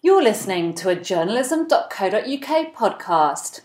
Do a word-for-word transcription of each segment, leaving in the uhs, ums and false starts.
You're listening to a journalism dot co dot U K podcast.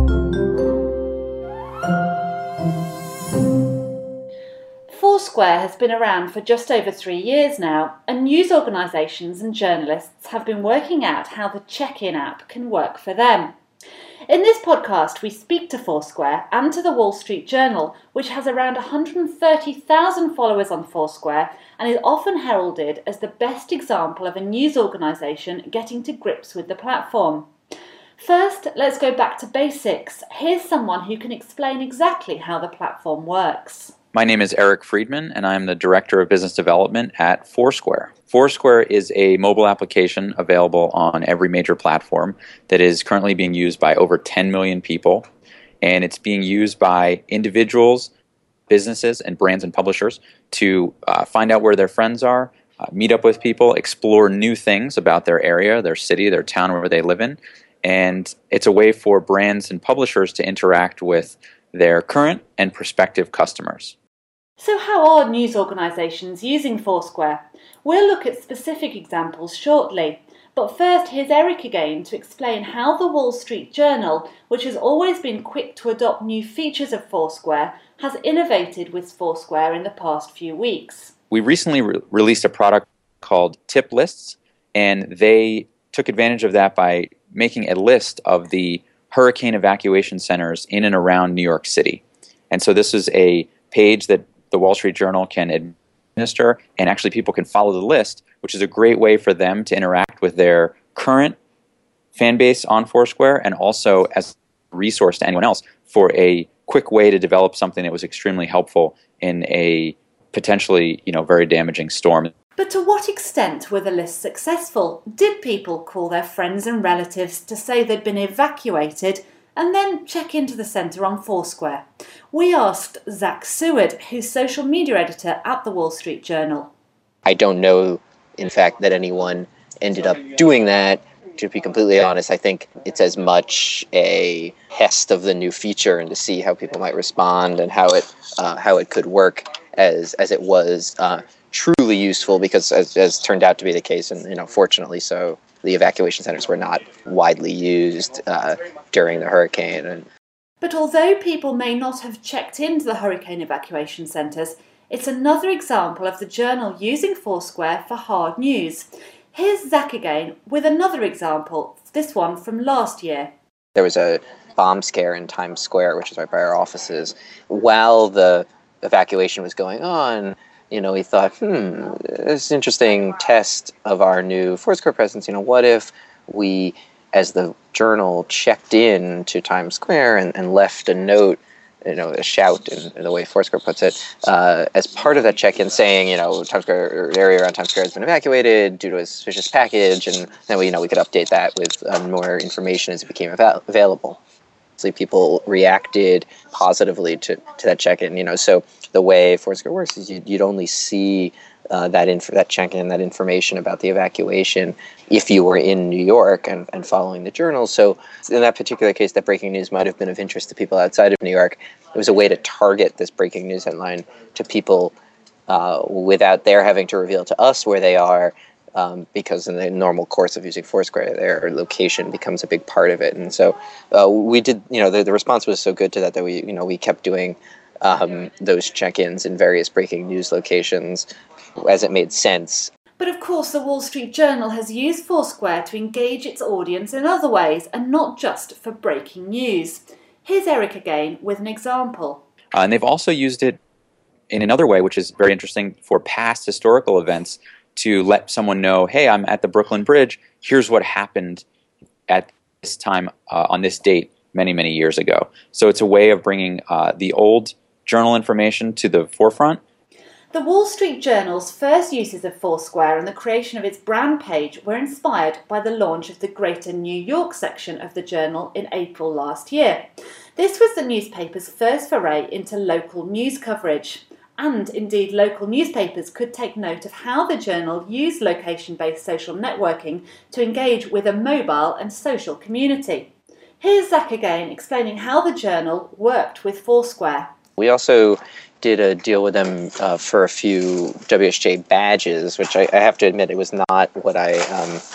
Foursquare has been around for just over three years now, and news organisations and journalists have been working out how the check-in app can work for them. In this podcast, we speak to Foursquare and to the Wall Street Journal, which has around one hundred thirty thousand followers on Foursquare and is often heralded as the best example of a news organisation getting to grips with the platform. First, let's go back to basics. Here's someone who can explain exactly how the platform works. My name is Eric Friedman, and I'm the Director of Business Development at Foursquare. Foursquare is a mobile application available on every major platform that is currently being used by over ten million people, and it's being used by individuals, businesses, and brands and publishers to uh, find out where their friends are, uh, meet up with people, explore new things about their area, their city, their town, where they live in, and it's a way for brands and publishers to interact with their current and prospective customers. So how are news organisations using Foursquare? We'll look at specific examples shortly. But first, here's Eric again to explain how the Wall Street Journal, which has always been quick to adopt new features of Foursquare, has innovated with Foursquare in the past few weeks. We recently re- released a product called Tip Lists, and they took advantage of that by making a list of the hurricane evacuation centers in and around New York City. And so this is a page that the Wall Street Journal can administer, and actually people can follow the list, which is a great way for them to interact with their current fan base on Foursquare, and also as a resource to anyone else for a quick way to develop something that was extremely helpful in a potentially, you know, very damaging storm. But to what extent were the lists successful? Did people call their friends and relatives to say they'd been evacuated and then check into the centre on Foursquare? We asked Zach Seward, who's social media editor at the Wall Street Journal. I don't know, in fact, that anyone ended up doing that. To be completely honest, I think it's as much a test of the new feature and to see how people might respond and how it uh, how it could work as as it was uh, truly useful, because as, as turned out to be the case, and you know, fortunately so, the evacuation centers were not widely used uh, during the hurricane. And But although people may not have checked into the hurricane evacuation centres, it's another example of the Journal using Foursquare for hard news. Here's Zach again with another example, this one from last year. There was a bomb scare in Times Square, which is right by our offices. While the evacuation was going on, you know, we thought, hmm, this is an interesting test of our new Foursquare presence. You know, what if we, as the Journal, checked in to Times Square and, and left a note, you know, a shout, in, in the way Foursquare puts it, uh, as part of that check-in saying, you know, Times Square, or area around Times Square has been evacuated due to a suspicious package, and then we, you know, we could update that with um, more information as it became av- available. So people reacted positively to, to that check-in, you know, so the way Foursquare works is you'd, you'd only see uh, that inf- that check-in, that information about the evacuation if you were in New York and, and following the Journal. So in that particular case, that breaking news might have been of interest to people outside of New York. It was a way to target this breaking news headline to people uh, without their having to reveal to us where they are, um, because in the normal course of using Foursquare, their location becomes a big part of it. And so uh, we did, you know, the, the response was so good to that that we, you know, we kept doing um, those check-ins in various breaking news locations as it made sense. But of course, the Wall Street Journal has used Foursquare to engage its audience in other ways, and not just for breaking news. Here's Eric again with an example. Uh, and they've also used it in another way, which is very interesting, for past historical events, to let someone know, hey, I'm at the Brooklyn Bridge, here's what happened at this time uh, on this date many, many years ago. So it's a way of bringing uh, the old Journal information to the forefront. The Wall Street Journal's first uses of Foursquare and the creation of its brand page were inspired by the launch of the Greater New York section of the Journal in April last year. This was the newspaper's first foray into local news coverage. And indeed, local newspapers could take note of how the Journal used location-based social networking to engage with a mobile and social community. Here's Zach again explaining how the Journal worked with Foursquare. We also did a deal with them uh, for a few W S J badges, which I, I have to admit, it was not what I um,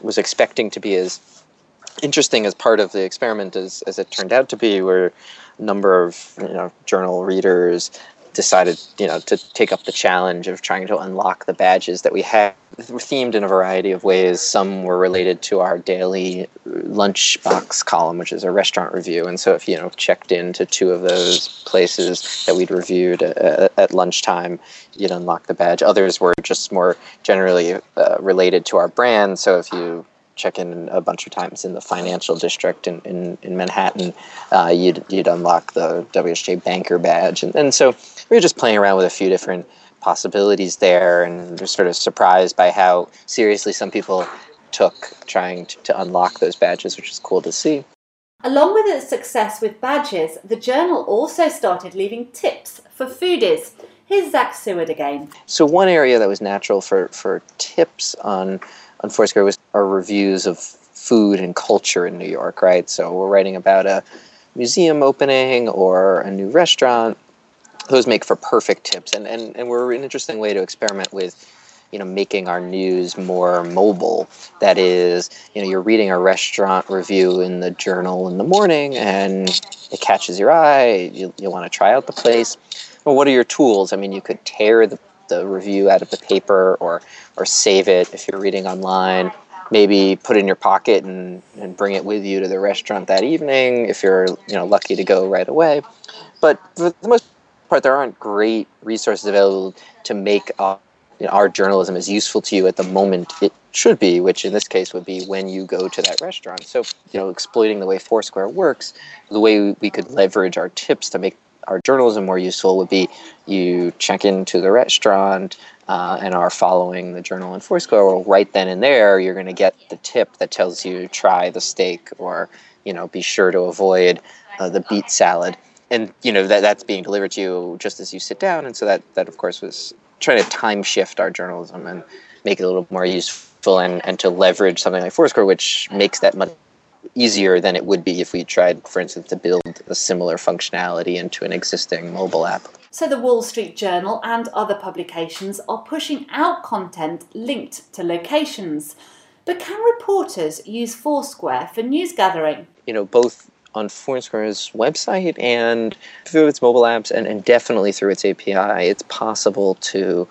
was expecting to be as interesting as part of the experiment as, as it turned out to be, where a number of you know journal readers decided you know to take up the challenge of trying to unlock the badges that we had. They were themed in a variety of ways. Some were related to our daily lunchbox column, which is a restaurant review. And so if you know checked into two of those places that we'd reviewed uh, at lunchtime, you'd unlock the badge. Others were just more generally uh, related to our brand. So if you check in a bunch of times in the financial district in, in, in Manhattan, uh, you'd you'd unlock the W S J Banker badge. And, and so we were just playing around with a few different possibilities there, and we're sort of surprised by how seriously some people took trying to, to unlock those badges, which is cool to see. Along with its success with badges, the journal also started leaving tips for foodies. Here's Zach Seward again. So one area that was natural for, for tips on, on Foursquare was our reviews of food and culture in New York, right? So we're writing about a museum opening or a new restaurant. Those make for perfect tips, and, and, and were an interesting way to experiment with, you know, making our news more mobile. That is, you know, you're reading a restaurant review in the journal in the morning, and it catches your eye. You, you want to try out the place. Well, what are your tools? I mean, you could tear the, the review out of the paper, or or save it if you're reading online. Maybe put it in your pocket and, and bring it with you to the restaurant that evening if you're you know lucky to go right away. But for the most part, there aren't great resources available to make uh, you know, our journalism as useful to you at the moment it should be, which in this case would be when you go to that restaurant. So, you know, exploiting the way Foursquare works, the way we could leverage our tips to make our journalism more useful would be you check into the restaurant uh, and are following the journal in Foursquare. Well, right then and there, you're going to get the tip that tells you try the steak, or, you know, be sure to avoid uh, the beet salad. And, you know, that that's being delivered to you just as you sit down. And so that, that of course, was trying to time shift our journalism and make it a little more useful, and, and to leverage something like Foursquare, which makes that much easier than it would be if we tried, for instance, to build a similar functionality into an existing mobile app. So the Wall Street Journal and other publications are pushing out content linked to locations. But can reporters use Foursquare for news gathering? You know, both on Foursquare's website and through its mobile apps, and, and definitely through its A P I, it's possible to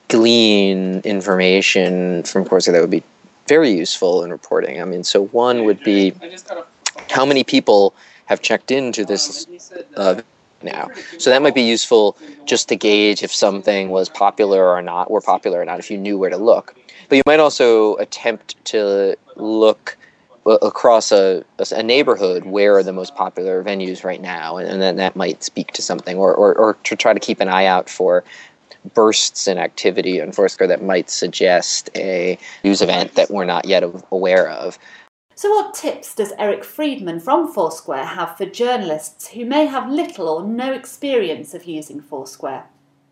glean information from Foursquare that would be very useful in reporting. I mean, so one would be how many people have checked into this uh, now. So that might be useful just to gauge if something was popular or not, or popular or not, if you knew where to look. But you might also attempt to look across a, a neighborhood, where are the most popular venues right now, and then that might speak to something, or, or, or to try to keep an eye out for bursts in activity on Foursquare that might suggest a news event that we're not yet aware of. So what tips does Eric Friedman from Foursquare have for journalists who may have little or no experience of using Foursquare?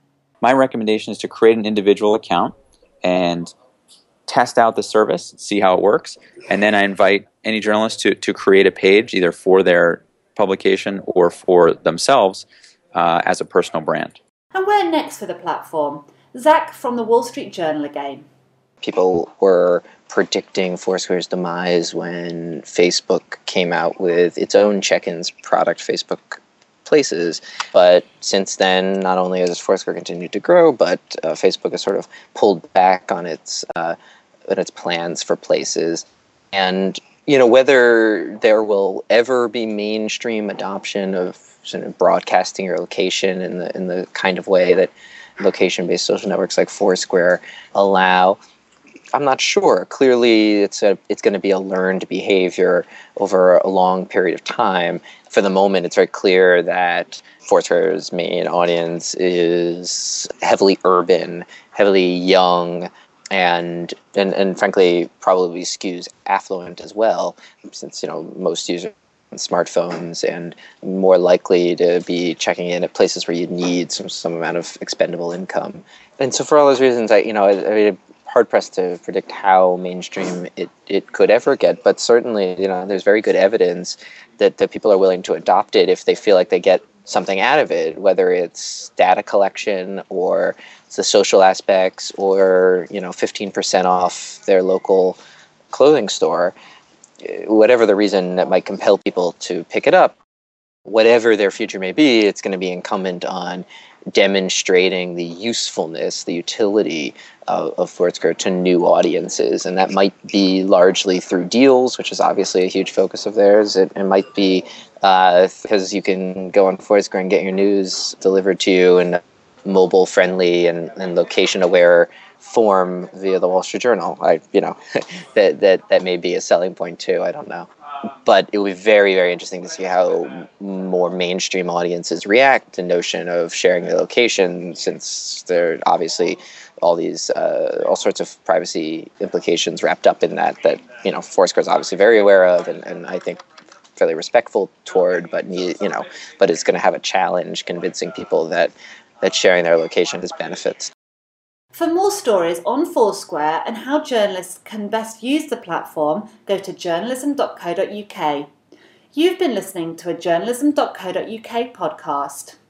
My recommendation is to create an individual account and test out the service, see how it works, and then I invite any journalist to, to create a page either for their publication or for themselves uh, as a personal brand. And where next for the platform? Zach from the Wall Street Journal again. People were predicting Foursquare's demise when Facebook came out with its own check-ins product, Facebook Places. But since then, not only has Foursquare continued to grow, but uh, Facebook has sort of pulled back on its uh, on its plans for Places. And you know, whether there will ever be mainstream adoption of sort of broadcasting your location in the in the kind of way that location-based social networks like Foursquare allow, I'm not sure. Clearly, it's a it's going to be a learned behavior over a long period of time. For the moment, it's very clear that Foursquare's main audience is heavily urban, heavily young, and and and frankly, probably skews affluent as well, since you know most users have smartphones and more likely to be checking in at places where you need some some amount of expendable income. And so, for all those reasons, I you know I, I mean, hard pressed to predict how mainstream it, it could ever get, but certainly, you know, there's very good evidence that, that people are willing to adopt it if they feel like they get something out of it, whether it's data collection or it's the social aspects or, you know, fifteen percent off their local clothing store, whatever the reason that might compel people to pick it up, whatever their future may be, it's going to be incumbent on demonstrating the usefulness, the utility of, of Foursquare to new audiences. And that might be largely through deals, which is obviously a huge focus of theirs. It, it might be uh, because you can go on Foursquare and get your news delivered to you in a mobile-friendly and, and location-aware form via the Wall Street Journal. I, you know, that, that, that may be a selling point too. I don't know. But it would be very, very interesting to see how more mainstream audiences react to the notion of sharing their location, since there are obviously all these, uh, all sorts of privacy implications wrapped up in that, that, you know, Foursquare is obviously very aware of, and, and I think fairly respectful toward, but, you know, but it's going to have a challenge convincing people that, that sharing their location has benefits. For more stories on Foursquare and how journalists can best use the platform, go to journalism dot co dot uk. You've been listening to a journalism dot co dot uk podcast.